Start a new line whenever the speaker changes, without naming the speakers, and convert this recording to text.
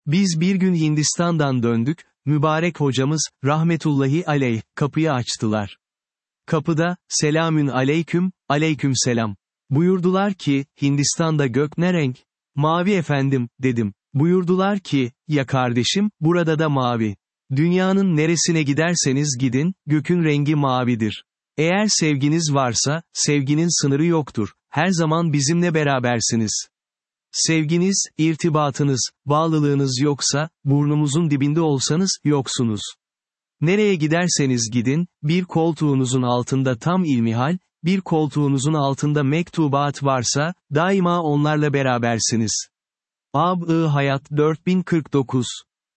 Biz bir gün Hindistan'dan döndük, mübarek hocamız, rahmetullahi aleyh, kapıyı açtılar. Kapıda, selamün aleyküm, aleykümselam. Buyurdular ki, Hindistan'da gök ne renk? Mavi efendim, dedim. Buyurdular ki, ya kardeşim, burada da mavi. Dünyanın neresine giderseniz gidin, gökün rengi mavidir. Eğer sevginiz varsa, sevginin sınırı yoktur. Her zaman bizimle berabersiniz. Sevginiz, irtibatınız, bağlılığınız yoksa, burnumuzun dibinde olsanız, yoksunuz. Nereye giderseniz gidin, bir koltuğunuzun altında tam ilmihal, bir koltuğunuzun altında mektubat varsa, daima onlarla berabersiniz. Ab-ı Hayat 4049